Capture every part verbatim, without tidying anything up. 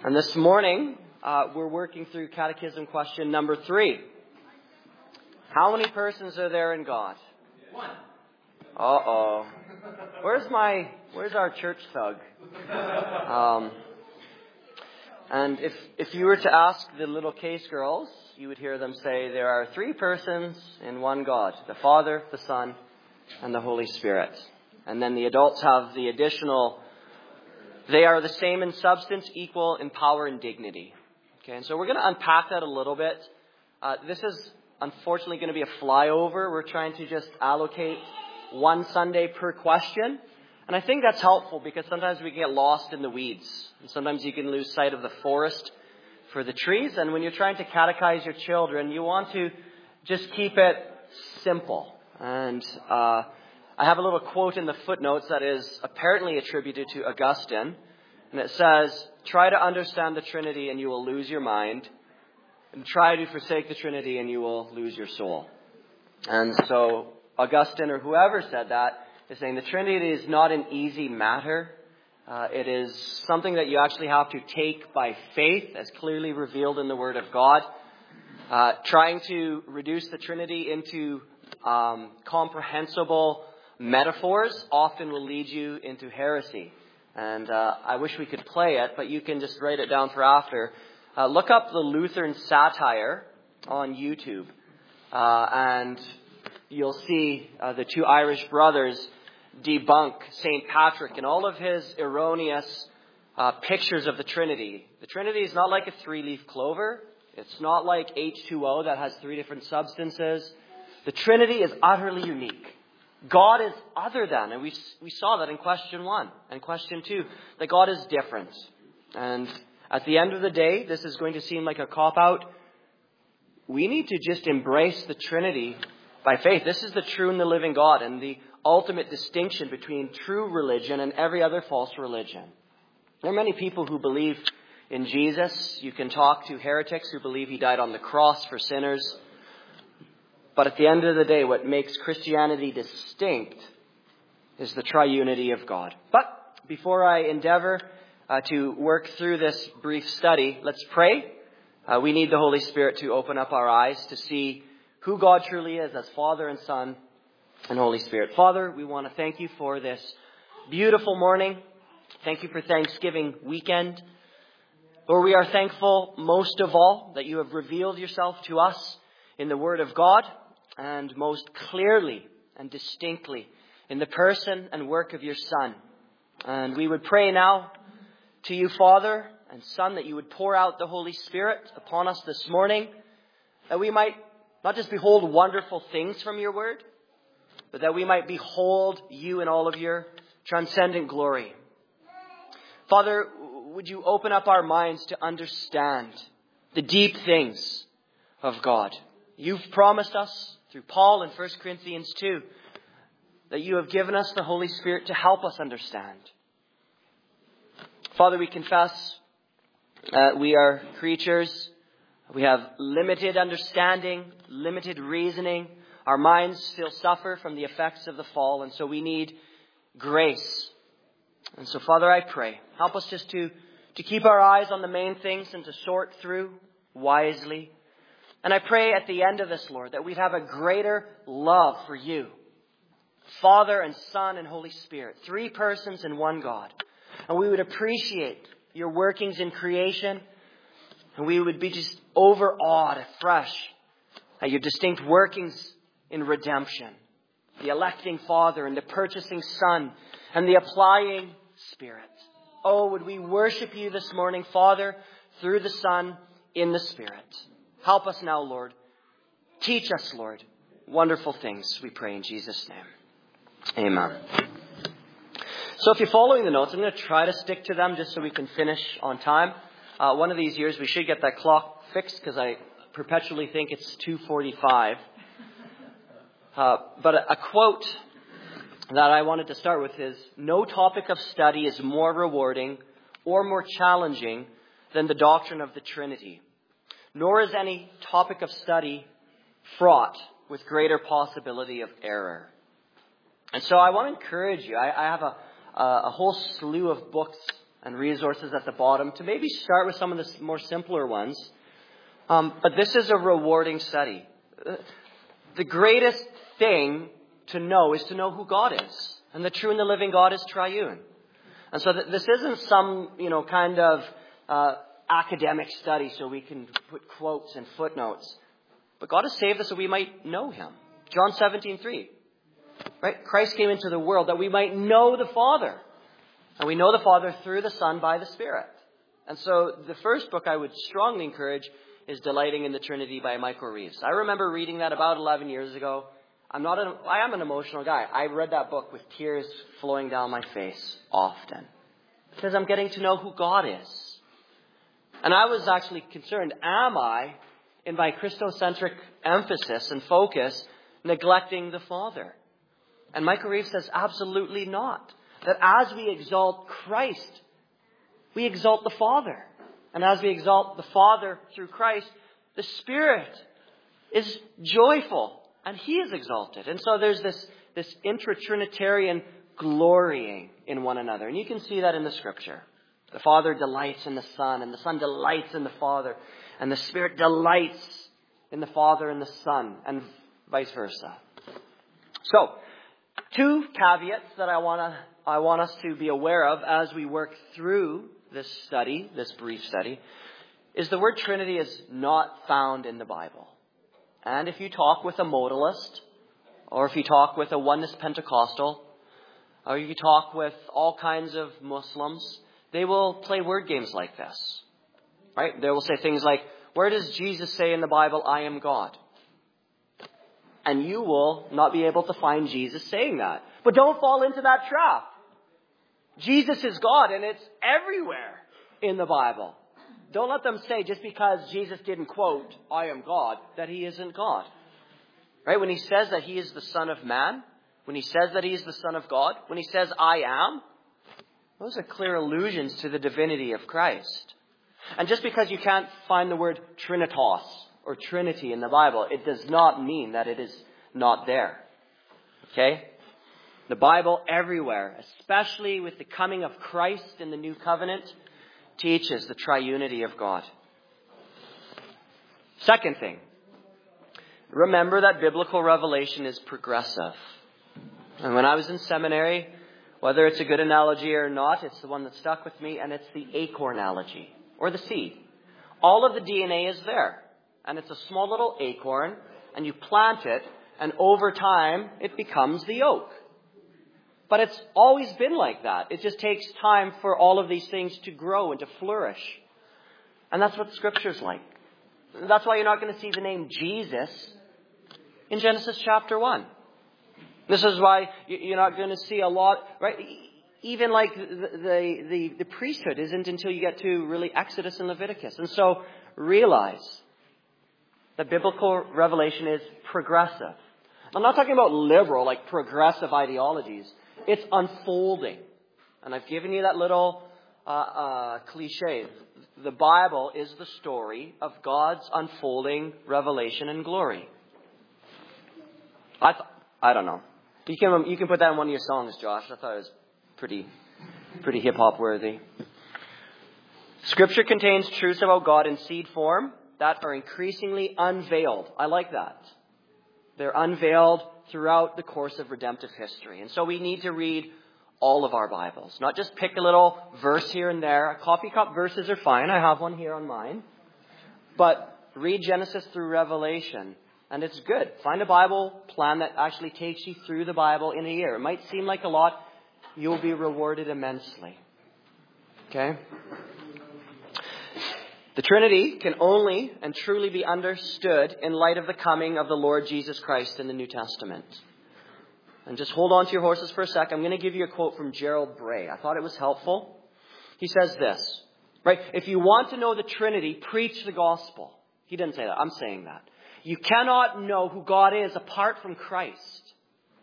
And this morning, uh, we're working through Catechism question number three. How many persons are there in God? One. Uh-oh. Where's my, where's our church thug? Um, and if, if you were to ask the little case girls, you would hear them say there are three persons in one God, the Father, the Son, and the Holy Spirit. And then the adults have the additional, they are the same in substance, equal in power and dignity. Okay, and so we're going to unpack that a little bit. Uh, this is unfortunately going to be a flyover. We're trying to just allocate one Sunday per question. And I think that's helpful because sometimes we can get lost in the weeds. And sometimes you can lose sight of the forest for the trees. And when you're trying to catechize your children, you want to just keep it simple. And uh, I have a little quote in the footnotes that is apparently attributed to Augustine. And it says, try to understand the Trinity and you will lose your mind. And try to forsake the Trinity and you will lose your soul. And so Augustine or whoever said that is saying the Trinity is not an easy matter. Uh, it is something that you actually have to take by faith as clearly revealed in the Word of God. Uh, trying to reduce the Trinity into um, comprehensible metaphors often will lead you into heresy. And uh, I wish we could play it, but you can just write it down for after. Uh, look up the Lutheran satire on YouTube, uh, and you'll see uh, the two Irish brothers debunk Saint Patrick and all of his erroneous uh, pictures of the Trinity. The Trinity is not like a three-leaf clover. It's not like H two O that has three different substances. The Trinity is utterly unique. God is other than, and we we saw that in question one and question two, that God is different. And at the end of the day, this is going to seem like a cop-out. We need to just embrace the Trinity by faith. This is the true and the living God and the ultimate distinction between true religion and every other false religion. There are many people who believe in Jesus. You can talk to heretics who believe he died on the cross for sinners. But at the end of the day, what makes Christianity distinct is the triunity of God. But before I endeavor uh, to work through this brief study, let's pray. Uh, we need the Holy Spirit to open up our eyes to see who God truly is as Father and Son and Holy Spirit. Father, we want to thank you for this beautiful morning. Thank you for Thanksgiving weekend. Lord, we are thankful most of all that you have revealed yourself to us in the Word of God, and most clearly and distinctly in the person and work of your Son. And we would pray now to you, Father and Son, that you would pour out the Holy Spirit upon us this morning, that we might not just behold wonderful things from your Word, but that we might behold you in all of your transcendent glory. Father, would you open up our minds to understand the deep things of God? You've promised us through Paul in First Corinthians two that you have given us the Holy Spirit to help us understand. Father, we confess uh, we are creatures. We have limited understanding, limited reasoning. Our minds still suffer from the effects of the fall, and so we need grace. And so, Father, I pray, help us just to, to keep our eyes on the main things and to sort through wisely. And I pray at the end of this, Lord, that we'd have a greater love for you, Father and Son and Holy Spirit, three persons in one God. And we would appreciate your workings in creation, and we would be just overawed afresh at your distinct workings in redemption, the electing Father and the purchasing Son and the applying Spirit. Oh, would we worship you this morning, Father, through the Son, in the Spirit. Help us now, Lord. Teach us, Lord, wonderful things, we pray in Jesus' name. Amen. So if you're following the notes, I'm going to try to stick to them just so we can finish on time. Uh, one of these years, we should get that clock fixed because I perpetually think it's two forty-five. Uh, but a, a quote that I wanted to start with is, no topic of study is more rewarding or more challenging than the doctrine of the Trinity. Nor is any topic of study fraught with greater possibility of error. And so I want to encourage you. I, I have a, a whole slew of books and resources at the bottom to maybe start with some of the more simpler ones. Um, but this is a rewarding study. The greatest thing to know is to know who God is. And the true and the living God is triune. And so th- this isn't some, you know, kind of uh, academic study so we can put quotes and footnotes. But God has saved us so we might know Him. John seventeen three. Right? Christ came into the world that we might know the Father. And we know the Father through the Son by the Spirit. And so the first book I would strongly encourage is Delighting in the Trinity by Michael Reeves. I remember reading that about eleven years ago. I'm not an, I am an emotional guy. I read that book with tears flowing down my face often. Because I'm getting to know who God is. And I was actually concerned, am I, in my Christocentric emphasis and focus, neglecting the Father? And Michael Reeves says, absolutely not. That as we exalt Christ, we exalt the Father. And as we exalt the Father through Christ, the Spirit is joyful. And He is exalted. And so there's this, this intra-Trinitarian glorying in one another. And you can see that in the Scripture. The Father delights in the Son, and the Son delights in the Father. And the Spirit delights in the Father and the Son, and vice versa. So, two caveats that I want to I want us to be aware of as we work through this study, this brief study, is the word Trinity is not found in the Bible. And if you talk with a modalist, or if you talk with a oneness Pentecostal, or you talk with all kinds of Muslims, they will play word games like this. Right? They will say things like, where does Jesus say in the Bible, I am God? And you will not be able to find Jesus saying that. But don't fall into that trap. Jesus is God, and it's everywhere in the Bible. Don't let them say just because Jesus didn't quote, I am God, that He isn't God. Right? When He says that He is the Son of Man, when He says that He is the Son of God, when He says, I am, those are clear allusions to the divinity of Christ. And just because you can't find the word Trinitas or Trinity in the Bible, it does not mean that it is not there. Okay? The Bible everywhere, especially with the coming of Christ in the New Covenant, teaches the triunity of God. Second thing, remember that biblical revelation is progressive. And when I was in seminary, whether it's a good analogy or not, it's the one that stuck with me, and it's the acornology, or the seed. All of the D N A is there, and it's a small little acorn, and you plant it, and over time, it becomes the oak. But it's always been like that. It just takes time for all of these things to grow and to flourish. And that's what Scripture's like. That's why you're not going to see the name Jesus in Genesis chapter one. This is why you're not going to see a lot, right? Even like the, the, the, the priesthood isn't until you get to really Exodus and Leviticus. And so realize that biblical revelation is progressive. I'm not talking about liberal, like progressive ideologies. It's unfolding. And I've given you that little uh, uh, cliche. The Bible is the story of God's unfolding revelation and glory. I th- I don't know. You can you can put that in one of your songs, Josh. I thought it was pretty pretty hip hop worthy. Scripture contains truths about God in seed form that are increasingly unveiled. I like that. They're unveiled throughout the course of redemptive history. And so we need to read all of our Bibles, not just pick a little verse here and there. Coffee cup verses are fine. I have one here on mine. But read Genesis through Revelation, and it's good. Find a Bible plan that actually takes you through the Bible in a year. It might seem like a lot. You'll be rewarded immensely. Okay? The Trinity can only and truly be understood in light of the coming of the Lord Jesus Christ in the New Testament. And just hold on to your horses for a sec. I'm going to give you a quote from Gerald Bray. I thought it was helpful. He says this, right? If you want to know the Trinity, preach the gospel. He didn't say that. I'm saying that. You cannot know who God is apart from Christ.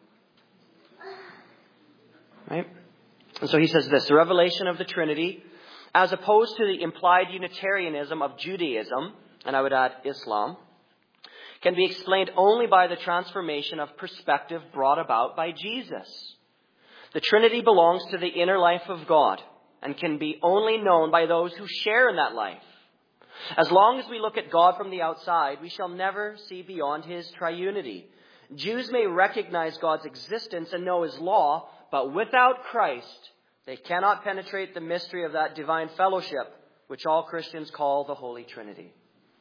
Right? And so he says this, the revelation of the Trinity, as opposed to the implied Unitarianism of Judaism, and I would add Islam, can be explained only by the transformation of perspective brought about by Jesus. The Trinity belongs to the inner life of God, and can be only known by those who share in that life. As long as we look at God from the outside, we shall never see beyond His triunity. Jews may recognize God's existence and know His law, but without Christ, they cannot penetrate the mystery of that divine fellowship, which all Christians call the Holy Trinity.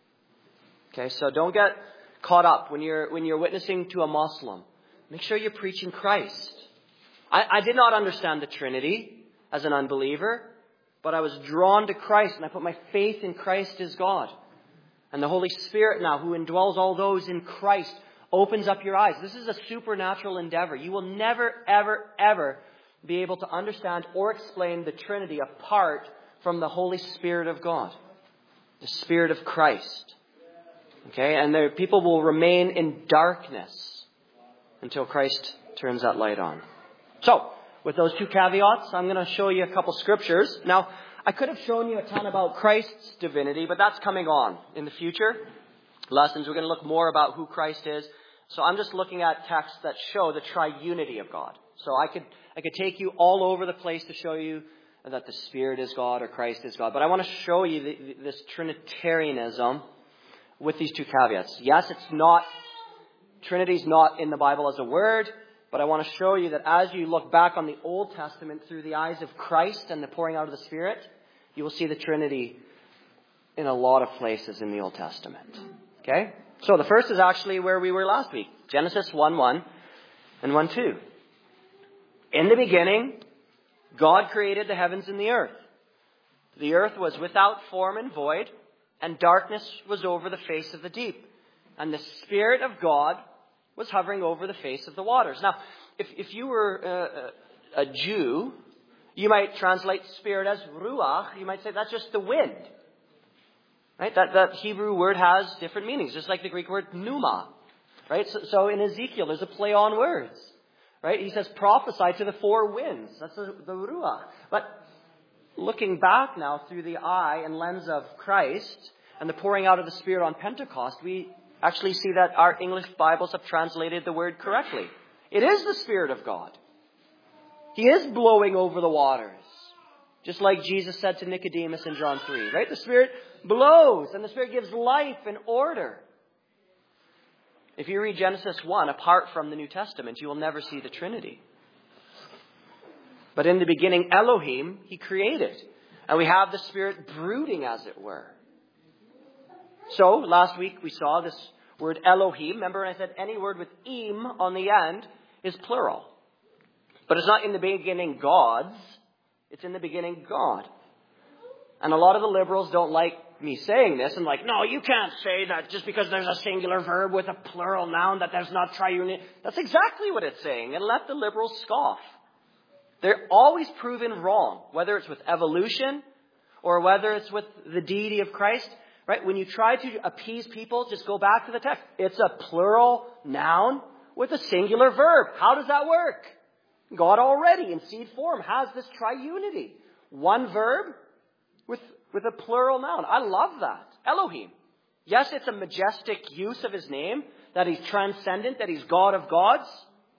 Okay, so don't get caught up when you're when you're witnessing to a Muslim. Make sure you're preaching Christ. I, I did not understand the Trinity as an unbeliever, but I was drawn to Christ, and I put my faith in Christ as God. And the Holy Spirit now, who indwells all those in Christ, opens up your eyes. This is a supernatural endeavor. You will never, ever, ever be able to understand or explain the Trinity apart from the Holy Spirit of God, the Spirit of Christ. Okay, and there, people will remain in darkness until Christ turns that light on. So, with those two caveats, I'm going to show you a couple scriptures. Now, I could have shown you a ton about Christ's divinity, but that's coming on in the future lessons. We're going to look more about who Christ is. So I'm just looking at texts that show the triunity of God. So I could I could take you all over the place to show you that the Spirit is God or Christ is God. But I want to show you the, this Trinitarianism with these two caveats. Yes, it's not, Trinity's not in the Bible as a word, but I want to show you that as you look back on the Old Testament through the eyes of Christ and the pouring out of the Spirit, you will see the Trinity in a lot of places in the Old Testament. Okay? So the first is actually where we were last week. Genesis one one and one two. In the beginning, God created the heavens and the earth. The earth was without form and void, and darkness was over the face of the deep. And the Spirit of God was hovering over the face of the waters. Now, if, if you were uh, a Jew, you might translate Spirit as ruach. You might say that's just the wind. Right? That, that Hebrew word has different meanings, just like the Greek word pneuma. Right? So, so in Ezekiel, there's a play on words. Right? He says prophesy to the four winds. That's the, the ruach. But looking back now through the eye and lens of Christ and the pouring out of the Spirit on Pentecost, we actually see that our English Bibles have translated the word correctly. It is the Spirit of God. He is blowing over the waters. Just like Jesus said to Nicodemus in John three, right? The Spirit blows and the Spirit gives life and order. If you read Genesis one, apart from the New Testament, you will never see the Trinity. But in the beginning, Elohim, He created. And we have the Spirit brooding, as it were. So, last week we saw this word Elohim. Remember I said any word with im on the end is plural. But it's not in the beginning gods. It's in the beginning God. And a lot of the liberals don't like me saying this and like, no, you can't say that just because there's a singular verb with a plural noun that there's not triunity. That's exactly what it's saying. And let the liberals scoff. They're always proven wrong, whether it's with evolution or whether it's with the deity of Christ. Right? When you try to appease people, just go back to the text. It's a plural noun with a singular verb. How does that work? God already in seed form has this triunity. One verb with, with a plural noun. I love that. Elohim. Yes, it's a majestic use of His name, that He's transcendent, that He's God of gods.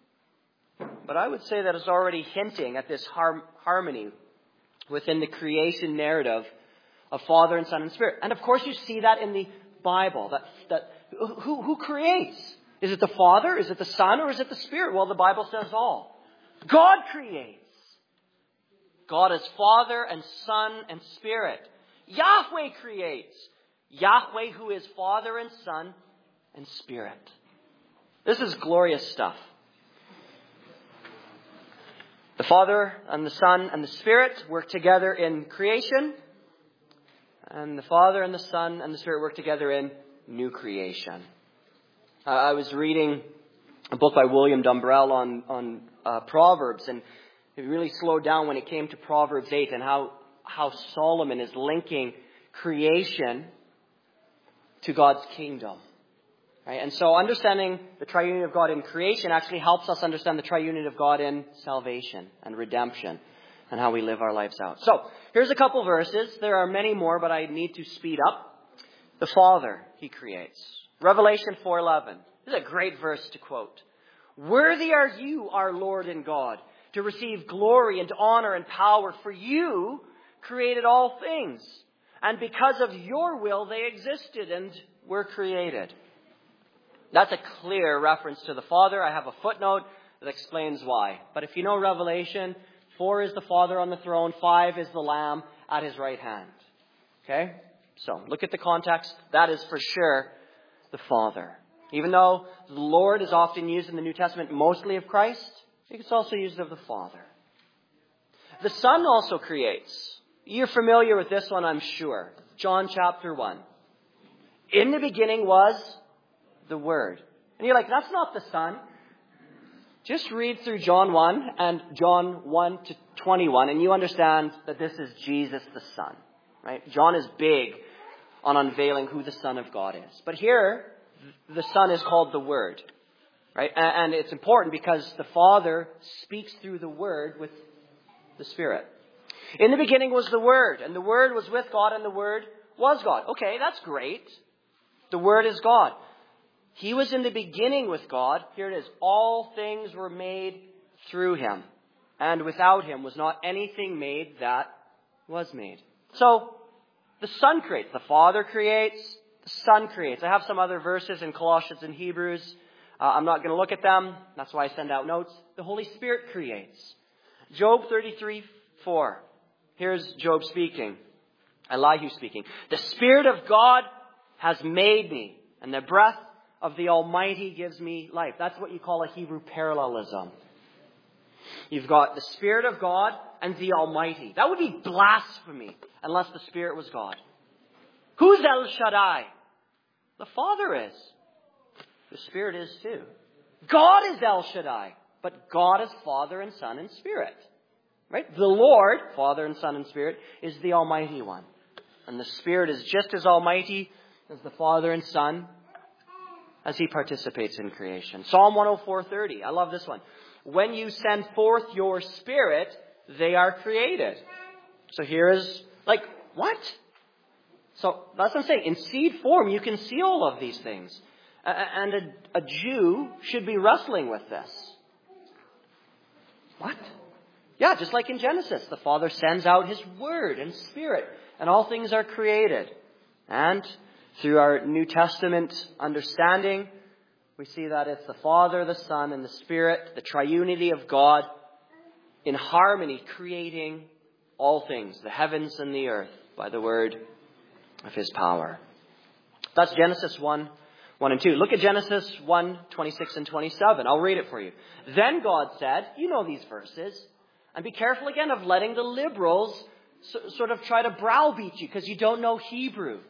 But I would say that it's already hinting at this har- harmony within the creation narrative of Father and Son and Spirit. And of course you see that in the Bible. That, that who, who creates? Is it the Father? Is it the Son? Or is it the Spirit? Well, the Bible says all. God creates. God is Father and Son and Spirit. Yahweh creates. Yahweh, who is Father and Son and Spirit. This is glorious stuff. The Father and the Son and the Spirit work together in creation. And the Father and the Son and the Spirit work together in new creation. Uh, I was reading a book by William Dumbrell on, on uh, Proverbs, and it really slowed down when it came to Proverbs eight and how, how Solomon is linking creation to God's kingdom. Right? And so understanding the triunity of God in creation actually helps us understand the triunity of God in salvation and redemption and how we live our lives out. So, here's a couple verses. There are many more, but I need to speed up. The Father, He creates. Revelation four eleven. This is a great verse to quote. Worthy are you, our Lord and God, to receive glory and honor and power, for you created all things. And because of your will, they existed and were created. That's a clear reference to the Father. I have a footnote that explains why. But if you know Revelation, four is the Father on the throne, five is the Lamb at his right hand. Okay? So, look at the context. That is for sure the Father. Even though the Lord is often used in the New Testament mostly of Christ, it's also used of the Father. The Son also creates. You're familiar with this one, I'm sure. John chapter one. In the beginning was the Word. And you're like, that's not the Son. Just read through John one and John one to twenty-one, and you understand that this is Jesus the Son. Right? John is big on unveiling who the Son of God is. But here, the Son is called the Word. Right? And it's important because the Father speaks through the Word with the Spirit. In the beginning was the Word, and the Word was with God, and the Word was God. Okay, that's great. The Word is God. He was in the beginning with God. Here it is. All things were made through him. And without him was not anything made that was made. So, the Son creates. The Father creates. The Son creates. I have some other verses in Colossians and Hebrews. Uh, I'm not going to look at them. That's why I send out notes. The Holy Spirit creates. Job thirty-three four. Here's Job speaking. Elihu speaking. The Spirit of God has made me, and the breath of the Almighty gives me life. That's what you call a Hebrew parallelism. You've got the Spirit of God and the Almighty. That would be blasphemy unless the Spirit was God. Who's El Shaddai? The Father is. The Spirit is too. God is El Shaddai. But God is Father and Son and Spirit. Right? The Lord, Father and Son and Spirit, is the Almighty One. And the Spirit is just as almighty as the Father and Son as he participates in creation. Psalm one oh four thirty. I love this one. When you send forth your Spirit, they are created. So here is, like, what? So that's what I'm saying. In seed form, you can see all of these things. And a, a Jew should be wrestling with this. What? Yeah, just like in Genesis, the Father sends out his Word and Spirit, and all things are created. And through our New Testament understanding, we see that it's the Father, the Son, and the Spirit, the triunity of God, in harmony, creating all things, the heavens and the earth, by the word of his power. That's Genesis one, one and two. Look at Genesis one, twenty-six and twenty-seven. I'll read it for you. Then God said, you know these verses, and be careful again of letting the liberals so, sort of try to browbeat you because you don't know Hebrew.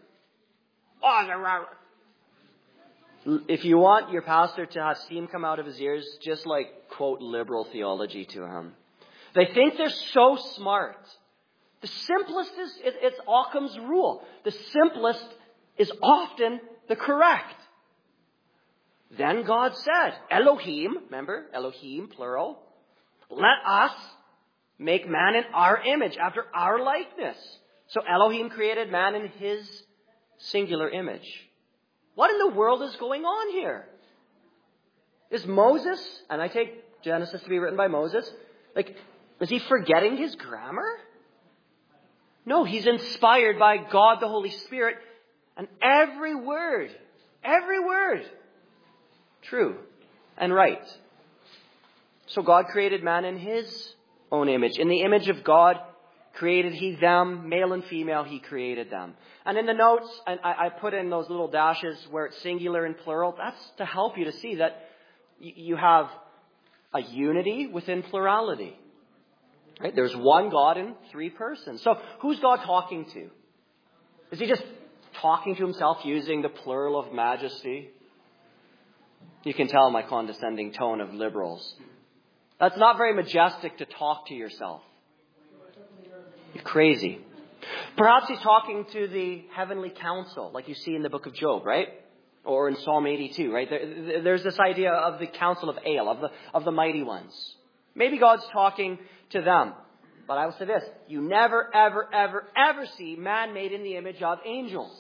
If you want your pastor to have steam come out of his ears, just like quote liberal theology to him. They think they're so smart. The simplest is, it, it's Occam's rule. The simplest is often the correct. Then God said, Elohim, remember, Elohim, plural, let us make man in our image, after our likeness. So Elohim created man in his singular image. What in the world is going on here? Is Moses, and I take Genesis to be written by Moses, like, is he forgetting his grammar? No, he's inspired by God the Holy Spirit, and every word, every word, true and right. So God created man in his own image. In the image of God created he them, male and female, he created them. And in the notes, and I, I put in those little dashes where it's singular and plural. That's to help you to see that y- you have a unity within plurality. Right? There's one God in three persons. So who's God talking to? Is he just talking to himself using the plural of majesty? You can tell my condescending tone of liberals. That's not very majestic to talk to yourself. You're crazy. Perhaps he's talking to the heavenly council, like you see in the book of Job, right? Or in Psalm eighty-two, right? There, there's this idea of the council of Ale, of the, of the mighty ones. Maybe God's talking to them. But I will say this, you never, ever, ever, ever see man made in the image of angels.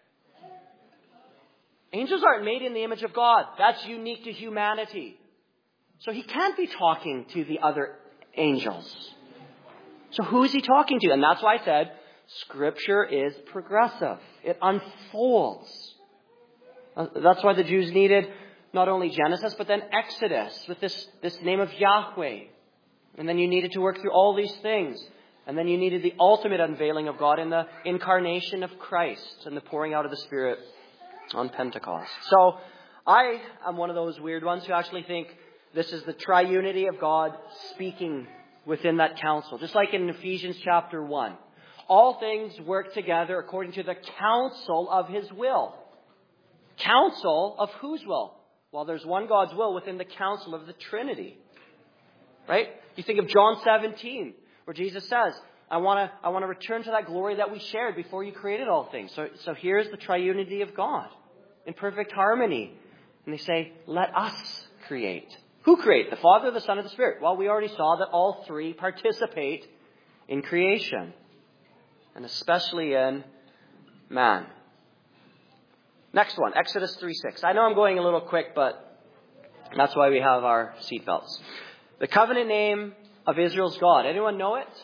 Angels aren't made in the image of God. That's unique to humanity. So he can't be talking to the other angels. So who is he talking to? And that's why I said Scripture is progressive. It unfolds. That's why the Jews needed not only Genesis, but then Exodus with this, this name of Yahweh. And then you needed to work through all these things. And then you needed the ultimate unveiling of God in the incarnation of Christ and the pouring out of the Spirit on Pentecost. So I am one of those weird ones who actually think this is the triunity of God speaking within that counsel. Just like in Ephesians chapter one. All things work together according to the counsel of His will. Counsel of whose will? Well, there's one God's will within the counsel of the Trinity. Right? You think of John seventeen, where Jesus says, I want to I want to return to that glory that we shared before you created all things. So, so here's the triunity of God in perfect harmony. And they say, let us create. Who create? The Father, the Son, and the Spirit. Well, we already saw that all three participate in creation. And especially in man. Next one, Exodus three six. I know I'm going a little quick, but that's why we have our seatbelts. The covenant name of Israel's God. Anyone know it?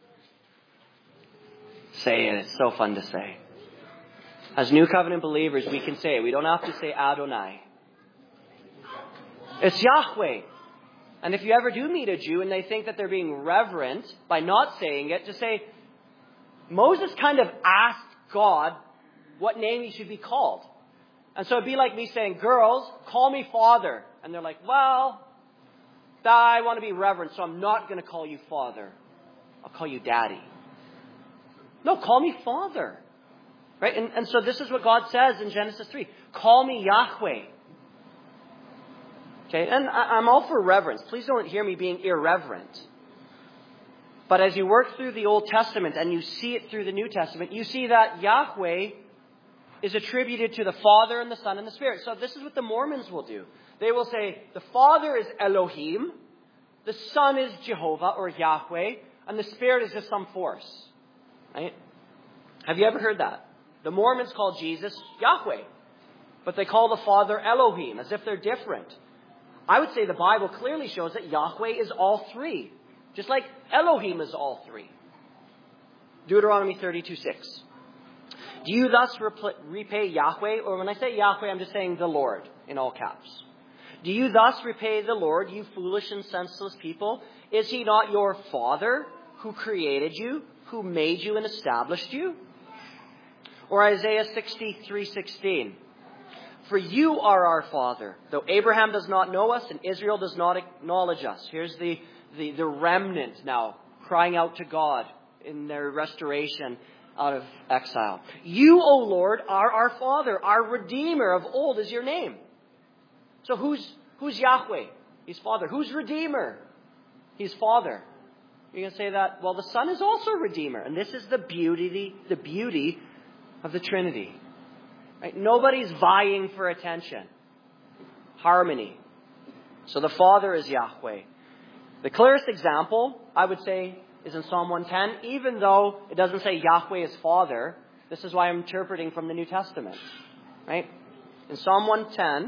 Say it. It's so fun to say. As New Covenant believers, we can say it. We don't have to say Adonai. It's Yahweh. And if you ever do meet a Jew and they think that they're being reverent by not saying it, just say, Moses kind of asked God what name he should be called. And so it'd be like me saying, girls, call me Father. And they're like, well, I want to be reverent, so I'm not going to call you Father. I'll call you Daddy. No, call me Father. Right? And, and so this is what God says in Genesis three. Call me Yahweh. Okay? And I, I'm all for reverence. Please don't hear me being irreverent. But as you work through the Old Testament and you see it through the New Testament, you see that Yahweh is attributed to the Father and the Son and the Spirit. So this is what the Mormons will do. They will say the Father is Elohim, the Son is Jehovah or Yahweh, and the Spirit is just some force. Right? Have you ever heard that? The Mormons call Jesus Yahweh, but they call the Father Elohim as if they're different. I would say the Bible clearly shows that Yahweh is all three. Just like Elohim is all three. Deuteronomy thirty-two six. Do you thus repay Yahweh? Or when I say Yahweh, I'm just saying the Lord in all caps. Do you thus repay the Lord, you foolish and senseless people? Is He not your Father who created you, who made you and established you? Or Isaiah sixty-three sixteen. For you are our Father, though Abraham does not know us and Israel does not acknowledge us. Here's the The, the remnant now crying out to God in their restoration out of exile. You, O Lord, are our Father. Our Redeemer of old is your name. So who's, who's Yahweh? He's Father. Who's Redeemer? He's Father. You're going to say that, well, the Son is also Redeemer. And this is the beauty, the beauty of the Trinity. Right? Nobody's vying for attention. Harmony. So the Father is Yahweh. The clearest example, I would say, is in Psalm one ten. Even though it doesn't say Yahweh is Father, this is why I'm interpreting from the New Testament. Right? In Psalm one ten,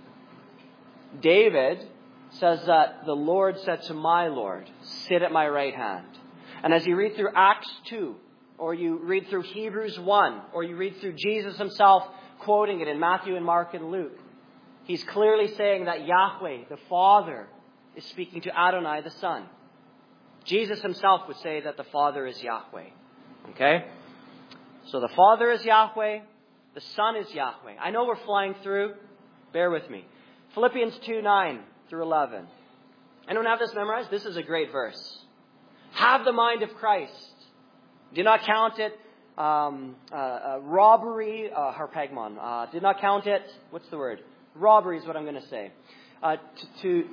David says that the Lord said to my Lord, sit at my right hand. And as you read through Acts two, or you read through Hebrews one, or you read through Jesus himself quoting it in Matthew and Mark and Luke, he's clearly saying that Yahweh, the Father, is speaking to Adonai, the Son. Jesus himself would say that the Father is Yahweh. Okay? So the Father is Yahweh. The Son is Yahweh. I know we're flying through. Bear with me. Philippians two nine through eleven. Anyone have this memorized? This is a great verse. Have the mind of Christ. Do not count it um, uh, uh, robbery, uh, harpagmon. Uh, did not count it. What's the word? Robbery is what I'm going to say. Uh, to, to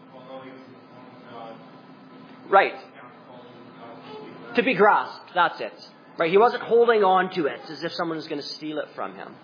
Right. To be grasped. That's it. Right. He wasn't holding on to it as if someone was going to steal it from him.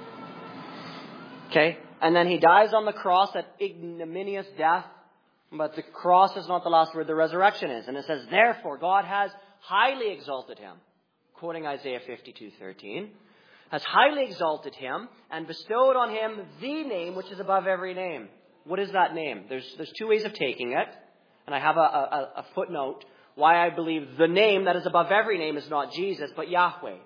Okay. And then he dies on the cross, that ignominious death. But the cross is not the last word. The resurrection is. And it says, therefore, God has highly exalted him. Quoting Isaiah fifty-two thirteen. Has highly exalted him and bestowed on him the name which is above every name. What is that name? There's, there's two ways of taking it. And I have a, a, a footnote. why I believe the name that is above every name is not Jesus, but Yahweh.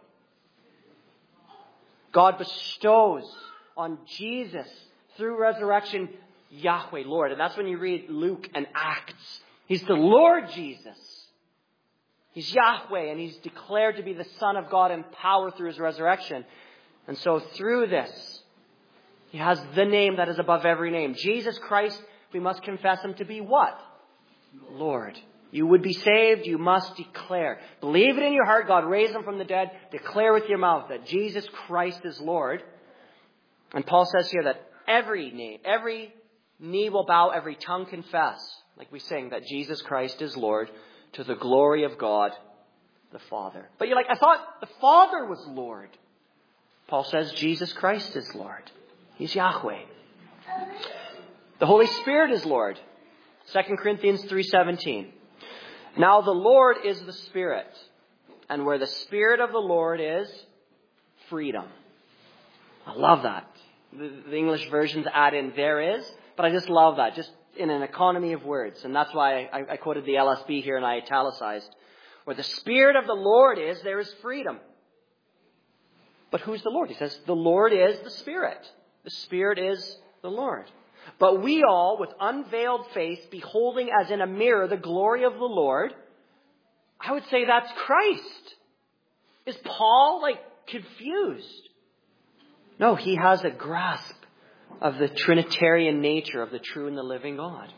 God bestows on Jesus through resurrection, Yahweh, Lord. And that's when you read Luke and Acts. He's the Lord Jesus. He's Yahweh, and he's declared to be the Son of God in power through his resurrection. And so through this, he has the name that is above every name. Jesus Christ, we must confess him to be what? Lord. You would be saved, you must declare. Believe it in your heart, God raised him from the dead. Declare with your mouth that Jesus Christ is Lord. And Paul says here that every knee, every knee will bow, every tongue confess, like we sing, that Jesus Christ is Lord, to the glory of God the Father. But you're like, I thought the Father was Lord. Paul says Jesus Christ is Lord. He's Yahweh. The Holy Spirit is Lord. Second Corinthians three seventeen. Now the Lord is the Spirit, and where the Spirit of the Lord is, freedom. I love that. The, the English versions add in there is, but I just love that, just in an economy of words. And that's why I, I quoted the L S B here and I italicized. Where the Spirit of the Lord is, there is freedom. But who's the Lord? He says, the Lord is the Spirit. The Spirit is the Lord. But we all, with unveiled face, beholding as in a mirror the glory of the Lord, I would say that's Christ. Is Paul, like, confused? No, he has a grasp of the Trinitarian nature of the true and the living God.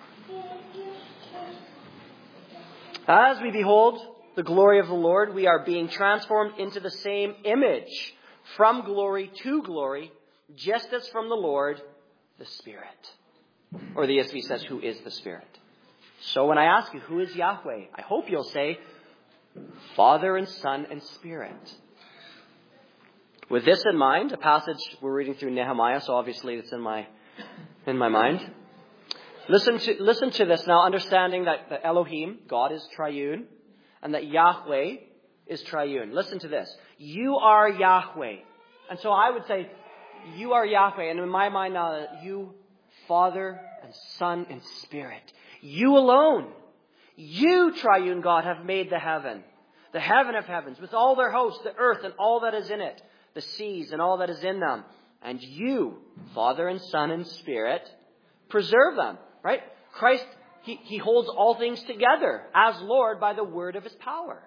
As we behold the glory of the Lord, we are being transformed into the same image, from glory to glory, just as from the Lord, the Spirit. Or the E S V says, who is the Spirit? So when I ask you, who is Yahweh? I hope you'll say, Father and Son and Spirit. With this in mind, a passage we're reading through Nehemiah, so obviously it's in my in my mind. Listen to listen to this now, understanding that, that Elohim, God, is triune, and that Yahweh is triune. Listen to this. You are Yahweh. And so I would say, you are Yahweh. And in my mind now, you, Father and Son and Spirit. You alone, you, triune God, have made the heaven, the heaven of heavens, with all their hosts, the earth and all that is in it, the seas and all that is in them. And you, Father and Son and Spirit, preserve them, right? Christ, he, he holds all things together as Lord by the word of his power.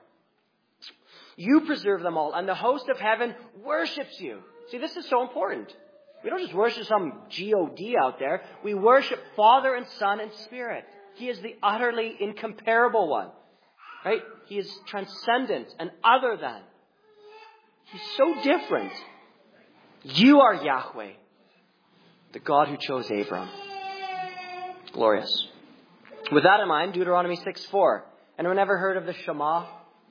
You preserve them all, and the host of heaven worships you. See, this is so important. We don't just worship some G O D out there. We worship Father and Son and Spirit. He is the utterly incomparable one, right? He is transcendent and other than. He's so different. You are Yahweh, the God who chose Abram. Glorious. With that in mind, Deuteronomy six four. Anyone ever heard of the Shema?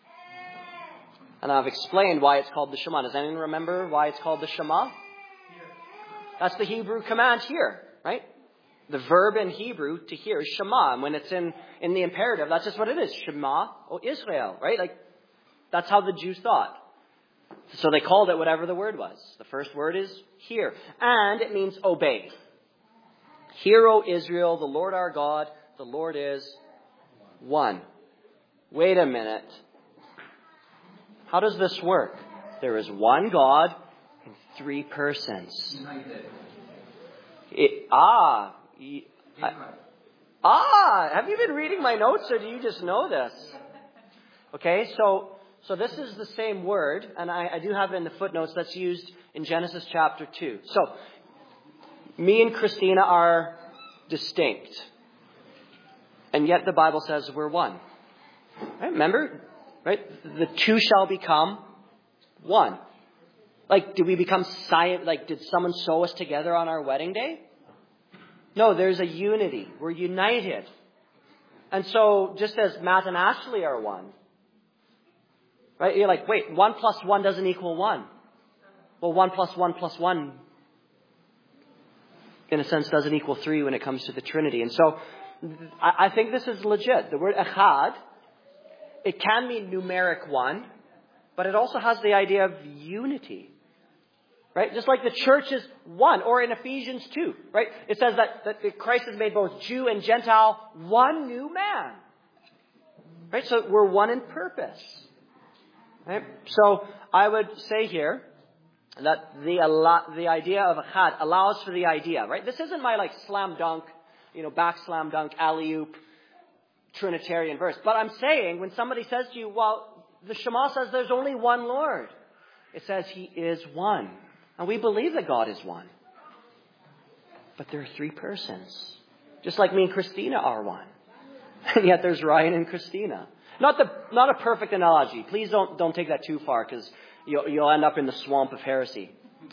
And I've explained why it's called the Shema. Does anyone remember why it's called the Shema? That's the Hebrew command here, right? The verb in Hebrew to hear is Shema. And when it's in, in the imperative, that's just what it is. Shema, O Israel, right? Like, that's how the Jews thought. So they called it whatever the word was. The first word is hear. And it means obey. Hear, O Israel, the Lord our God, the Lord is one. Wait a minute. How does this work? There is one God in three persons. It, ah, I, ah, have you been reading my notes or do you just know this? Okay, so so this is the same word, and I, I do have it in the footnotes that's used in Genesis chapter two. So, me and Christina are distinct. And yet the Bible says we're one. Right? Remember? Right? The two shall become one. Like, did we become science? Like, did someone sew us together on our wedding day? No, there's a unity. We're united. And so, just as Matt and Ashley are one, right? You're like, wait, one plus one doesn't equal one. Well, one plus one plus one, in a sense, doesn't equal three when it comes to the Trinity. And so, I, I think this is legit. The word echad, it can mean numeric one, but it also has the idea of unity. Right? Just like the church is one. Or in Ephesians two, right? It says that, that Christ has made both Jew and Gentile one new man. Right? So we're one in purpose. Right? So I would say here that the the idea of echad allows for the idea, right? This isn't my like slam dunk, you know, back slam dunk, alley-oop, Trinitarian verse. But I'm saying when somebody says to you, well, the Shema says there's only one Lord. It says He is one. And we believe that God is one. But there are three persons. Just like me and Christina are one. And yet there's Ryan and Christina. Not the not a perfect analogy. Please don't don't take that too far, because you'll, you'll end up in the swamp of heresy.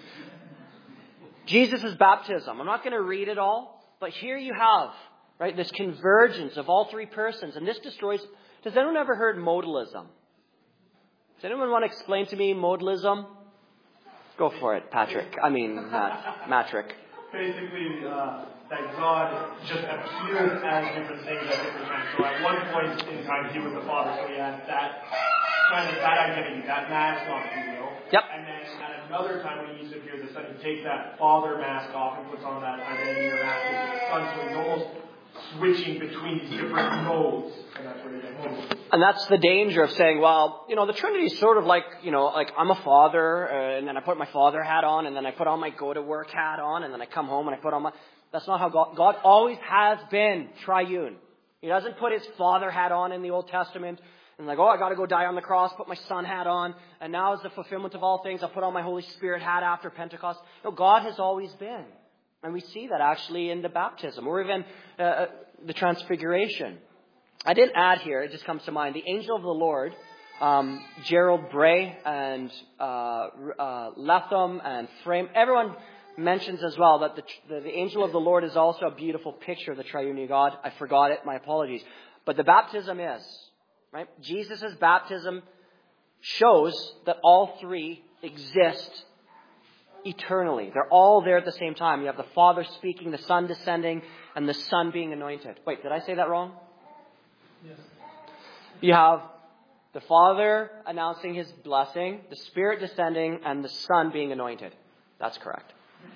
Jesus' baptism. I'm not going to read it all, but here you have, right, this convergence of all three persons. And this destroys... Has anyone ever heard modalism? Does anyone want to explain to me modalism? Go for it, Patrick. I mean, Matt, Matrick. Basically, uh, that God just appears as different things at different times. So at one point in time, He was the Father, so He had that kind of that identity, that mask on, if you will. Yep. And then at another time when He needs to appear as the Son, He takes that Father mask off and puts on that identity or mask as the Son. So He's almost switching between these different modes, and that's where you get home. And that's the danger of saying, well, you know, the Trinity is sort of like, you know, like I'm a father, uh, and then I put my father hat on, and then I put on my go-to-work hat on, and then I come home and I put on my... That's not how God... God always has been triune. He doesn't put His father hat on in the Old Testament, and like, oh, I got to go die on the cross, put my son hat on, and now as the fulfillment of all things, I'll put on my Holy Spirit hat after Pentecost. No, God has always been. And we see that actually in the baptism, or even uh, the transfiguration. I didn't add here, it just comes to mind, the angel of the Lord, um, Gerald Bray and uh, uh, Latham and Frame, everyone mentions as well that the, the, the angel of the Lord is also a beautiful picture of the triune of God. I forgot it, my apologies. But the baptism is, right? Jesus' baptism shows that all three exist eternally. They're all there at the same time. You have the Father speaking, the Son descending, and the Son being anointed. Wait, did I say that wrong? Yes. You have the Father announcing His blessing, the Spirit descending, and the Son being anointed. That's correct.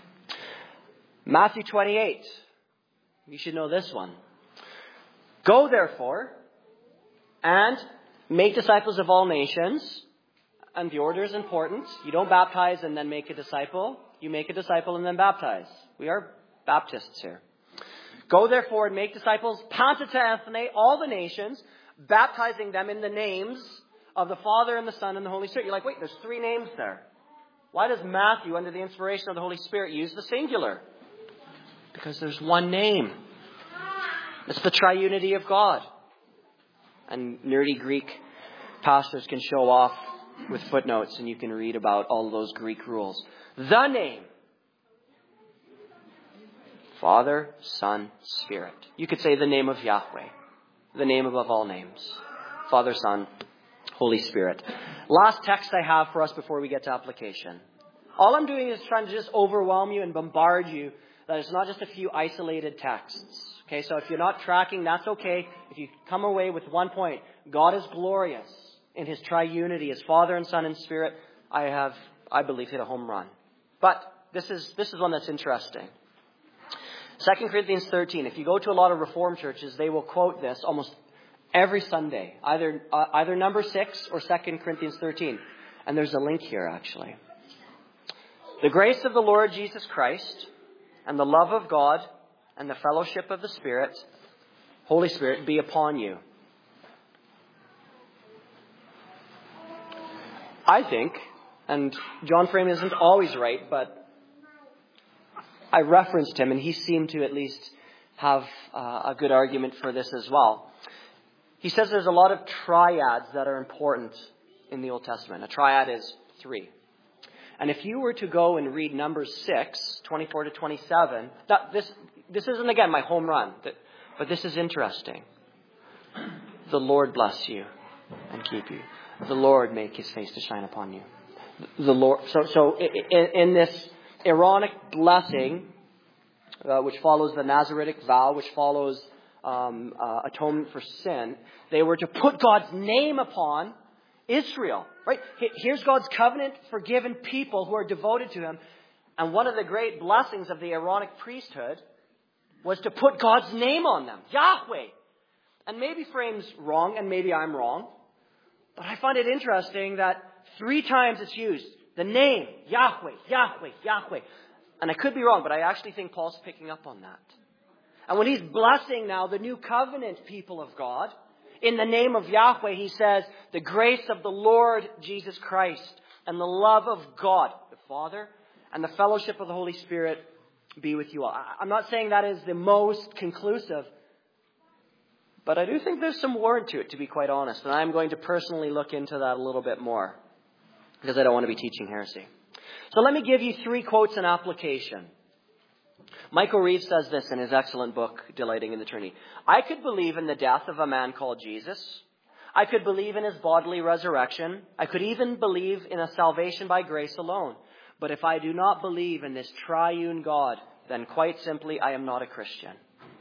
Matthew twenty-eight. You should know this one. Go therefore and make disciples of all nations. And the order is important. You don't baptize and then make a disciple. You make a disciple and then baptize. We are Baptists here. Go therefore and make disciples, panta to ethne, all the nations, baptizing them in the names of the Father and the Son and the Holy Spirit. You're like, wait, there's three names there. Why does Matthew, under the inspiration of the Holy Spirit, use the singular? Because there's one name. It's the triunity of God. And nerdy Greek pastors can show off with footnotes, and you can read about all of those Greek rules. The name. Father, Son, Spirit. You could say the name of Yahweh. The name above all names. Father, Son, Holy Spirit. Last text I have for us before we get to application. All I'm doing is trying to just overwhelm you and bombard you that it's not just a few isolated texts. Okay, so if you're not tracking, that's okay. If you come away with one point, God is glorious in His triunity, as Father and Son and Spirit, I have, I believe, hit a home run. But this is this is one that's interesting. Second Corinthians thirteen. If you go to a lot of Reformed churches, they will quote this almost every Sunday, either uh, either number six or Second Corinthians thirteen. And there's a link here, actually. The grace of the Lord Jesus Christ and the love of God and the fellowship of the Spirit, Holy Spirit, be upon you. I think, and John Frame isn't always right, but I referenced him and he seemed to at least have uh, a good argument for this as well. He says there's a lot of triads that are important in the Old Testament. A triad is three. And if you were to go and read Numbers six, twenty-four to twenty-seven, that, this, this isn't, again, my home run, but this is interesting. The Lord bless you and keep you. The Lord make His face to shine upon you. The Lord. So, so in, in this Aaronic blessing, uh, which follows the Nazaritic vow, which follows um, uh, atonement for sin, they were to put God's name upon Israel. Right? Here's God's covenant forgiven people who are devoted to Him. And one of the great blessings of the Aaronic priesthood was to put God's name on them, Yahweh. and maybe frames wrong, and maybe I'm wrong, but I find it interesting that three times it's used. The name, Yahweh, Yahweh, Yahweh. And I could be wrong, but I actually think Paul's picking up on that. And when he's blessing now the new covenant people of God, in the name of Yahweh, he says, the grace of the Lord Jesus Christ and the love of God, the Father, and the fellowship of the Holy Spirit be with you all. I'm not saying that is the most conclusive, but I do think there's some warrant to it, to be quite honest. And I'm going to personally look into that a little bit more, because I don't want to be teaching heresy. So let me give you three quotes in application. Michael Reeves says this in his excellent book, Delighting in the Trinity. I could believe in the death of a man called Jesus. I could believe in his bodily resurrection. I could even believe in a salvation by grace alone. But if I do not believe in this triune God, then quite simply, I am not a Christian.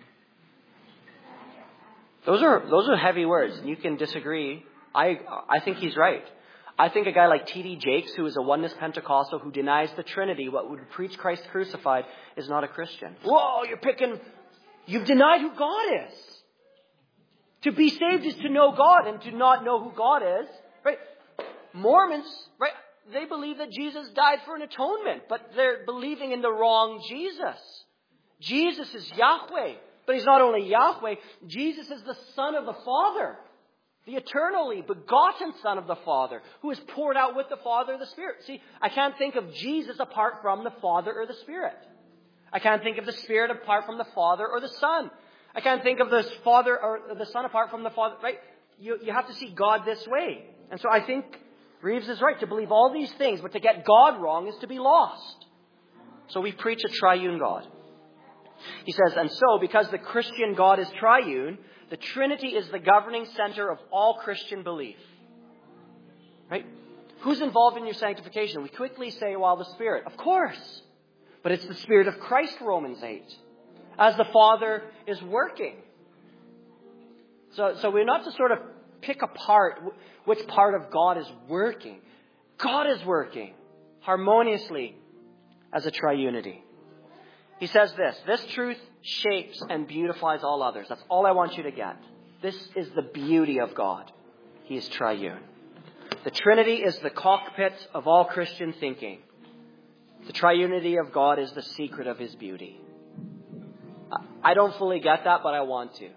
Those are, those are heavy words, and you can disagree. I, I think he's right. I think a guy like T D Jakes, who is a oneness Pentecostal who denies the Trinity, what would preach Christ crucified, is not a Christian. Whoa, you're picking, you've denied who God is. To be saved is to know God, and to not know who God is, right? Mormons, right? They believe that Jesus died for an atonement, but they're believing in the wrong Jesus. Jesus is Yahweh, but he's not only Yahweh, Jesus is the Son of the Father. The eternally begotten Son of the Father, who is poured out with the Father and the Spirit. See, I can't think of Jesus apart from the Father or the Spirit. I can't think of the Spirit apart from the Father or the Son. I can't think of the Father or the Son apart from the Father, right? You, you have to see God this way. And so I think Reeves is right to believe all these things, but to get God wrong is to be lost. So we preach a triune God. He says, and so because the Christian God is triune, the Trinity is the governing center of all Christian belief. Right? Who's involved in your sanctification? We quickly say, well, the Spirit. Of course. But it's the Spirit of Christ, Romans eight. As the Father is working. So, so we're not to sort of pick apart which part of God is working. God is working harmoniously as a triunity. He says this, this truth shapes and beautifies all others. That's all I want you to get. This is the beauty of God. He is triune. The Trinity is the cockpit of all Christian thinking. The triunity of God is the secret of his beauty. I don't fully get that, but I want to.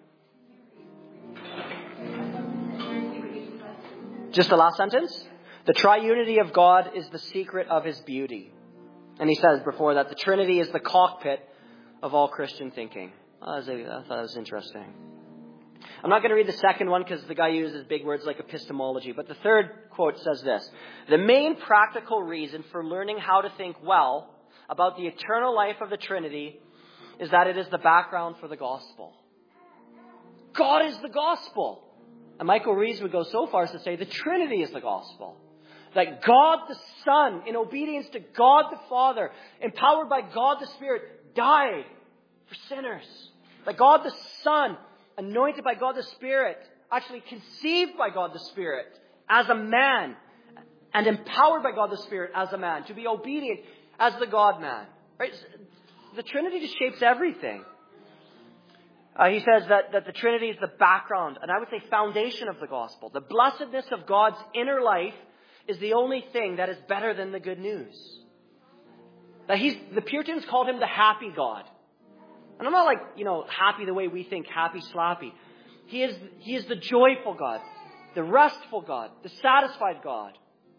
Just the last sentence. The triunity of God is the secret of his beauty. And he says before that the Trinity is the cockpit of all Christian thinking. Oh, I thought that was interesting. I'm not going to read the second one because the guy uses big words like epistemology. But the third quote says this. The main practical reason for learning how to think well about the eternal life of the Trinity is that it is the background for the gospel. God is the gospel. And Michael Reeves would go so far as to say the Trinity is the gospel. That God the Son, in obedience to God the Father, empowered by God the Spirit, died for sinners. That God the Son, anointed by God the Spirit, actually conceived by God the Spirit as a man, and empowered by God the Spirit as a man, to be obedient as the God-man. Right? The Trinity just shapes everything. Uh, he says that, that the Trinity is the background, and I would say foundation of the gospel. The blessedness of God's inner life is the only thing that is better than the good news. That he's, the Puritans called him the happy God. And I'm not like, you know, happy the way we think, happy slappy. He is, he is the joyful God, the restful God, the satisfied God.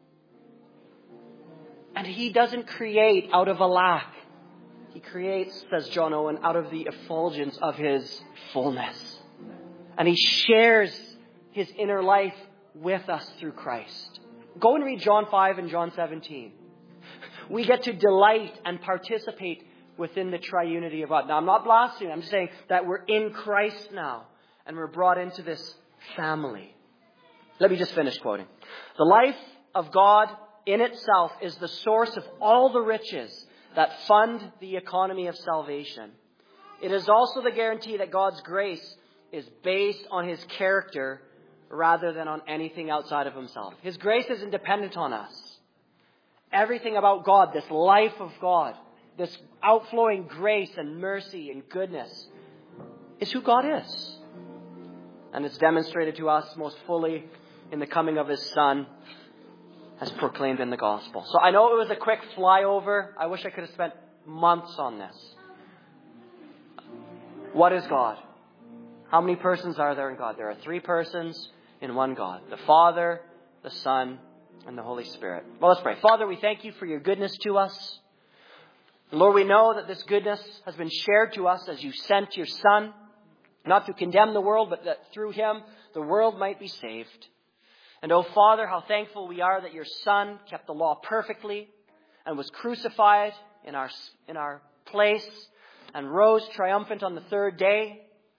And he doesn't create out of a lack. He creates, says John Owen, out of the effulgence of his fullness. And he shares his inner life with us through Christ. Go and read John five and John seventeen. We get to delight and participate within the triunity of God. Now, I'm not blaspheming. I'm just saying that we're in Christ now. And we're brought into this family. Let me just finish quoting. The life of God in itself is the source of all the riches that fund the economy of salvation. It is also the guarantee that God's grace is based on his character rather than on anything outside of himself. His grace isn't dependent on us. Everything about God, this life of God, this outflowing grace and mercy and goodness, is who God is. And it's demonstrated to us most fully in the coming of His Son as proclaimed in the gospel. So I know it was a quick flyover. I wish I could have spent months on this. What is God? How many persons are there in God? There are three persons in one God. The Father, the Son, and the Holy Spirit. Well, let's pray. Father, we thank You for Your goodness to us. Lord, we know that this goodness has been shared to us as You sent Your Son, not to condemn the world, but that through Him the world might be saved. And oh Father, how thankful we are that Your Son kept the law perfectly and was crucified in our, in our place and rose triumphant on the third day.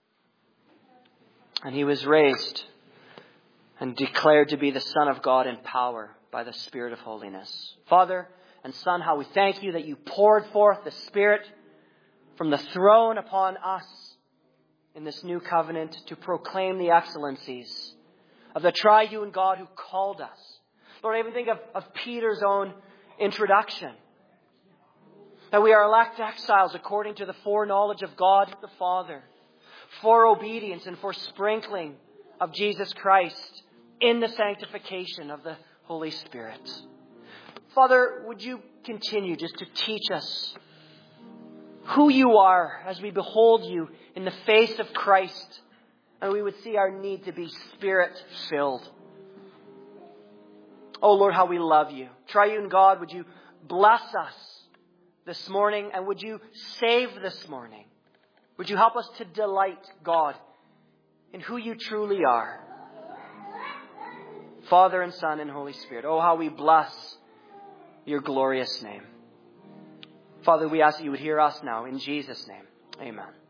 And He was raised and declared to be the Son of God in power by the Spirit of holiness. Father and Son, how we thank You that You poured forth the Spirit from the throne upon us in this new covenant to proclaim the excellencies of the triune God who called us. Lord, I even think of, of Peter's own introduction. That we are elect exiles according to the foreknowledge of God the Father, for obedience and for sprinkling of Jesus Christ in the sanctification of the Holy Spirit. Father, would You continue just to teach us who You are as we behold You in the face of Christ, and we would see our need to be Spirit-filled. Oh Lord, how we love You. Triune God, would You bless us this morning, and would You save this morning? Would You help us to delight, God, in who You truly are? Father and Son and Holy Spirit. Oh, how we bless Your glorious name. Father, we ask that You would hear us now. In Jesus' name, amen.